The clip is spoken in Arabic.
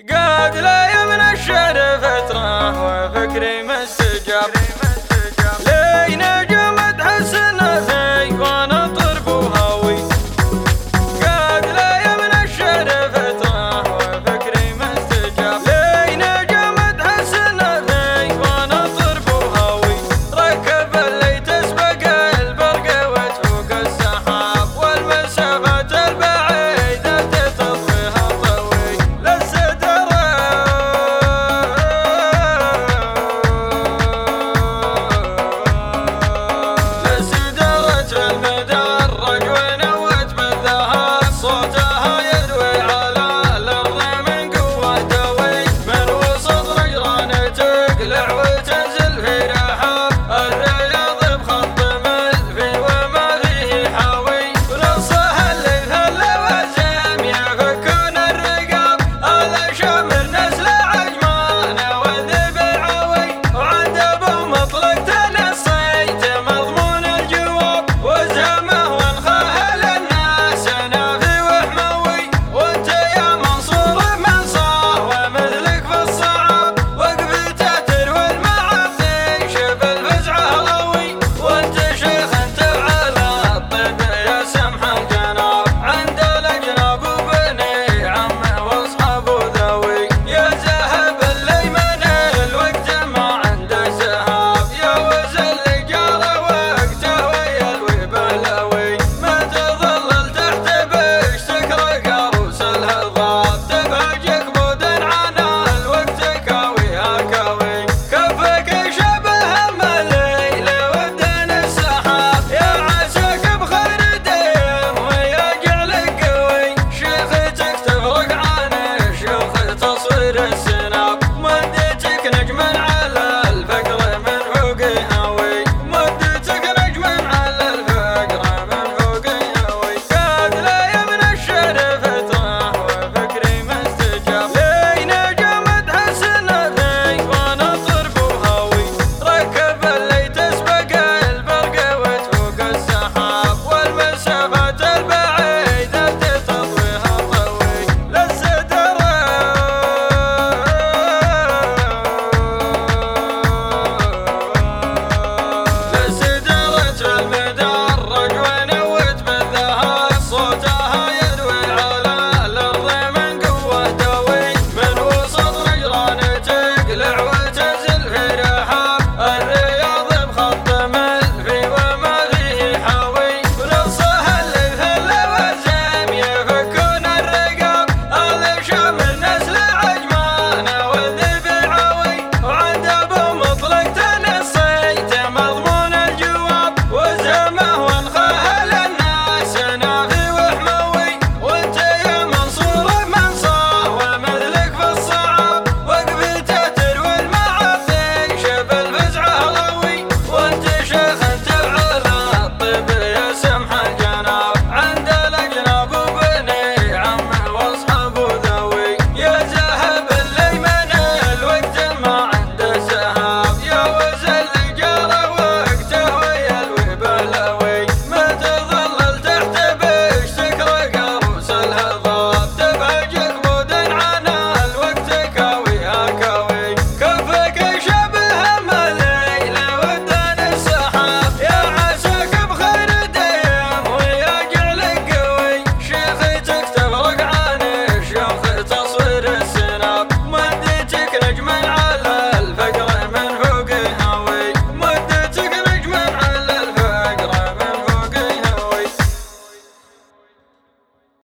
قاد لا من الشعر فترة وفكري مستجاب لي نجمة حسن في وانا طرب وهاوي. قاد لا من الشعر فترة وفكري مستجاب لي نجمة حسن في وانا طرب وهاوي. ركب اللي تسبق البرق وتفوق السحاب والمسافات البعيدة تطويها طوي للسدر المدرج ونوت بالذهب صوتها يدوي على الأرض من قوته من وسط رجران تقلع وتنزل في رحاب الرياض بخط ملفي وما فيه حاوي. ونصها اللي في اللوازم يفكون الرقاب على شامل نسل عجمان والذئب العوي. وعند ابو مطلق تنصيت مضمون الجواب وزهمه وانخاه للناس نافي وحموي. وانت يا منصور من صار ومثلك في الصعاب وقفته تروي المعاصي شف الفزعه غوي. وانت شيخ تفعل الطب يا سمح الجناب عند الاجناب وبني عمه واصحابه ذوي. يا ذهب اللي من الوقت ما عنده ذهاب يا وزن اللي جرى وقته ويا الوبلاوي. ما تظلل تحت بشتك رقاروس الهضاب تبهجك بودن عنا الوقت كاويها كاوي. كفك شبه مليل ودن السحاب يا عساك بخير ديم ويا جعلك قوي. شيختك تفرق عن الشيوخ تصوير السناب مدتك نجم على الفقر من فوق هاوي. مدتك نجم على الفقر من فوق هاوي. قاد لا من الشعر فترة وفكري مستجاب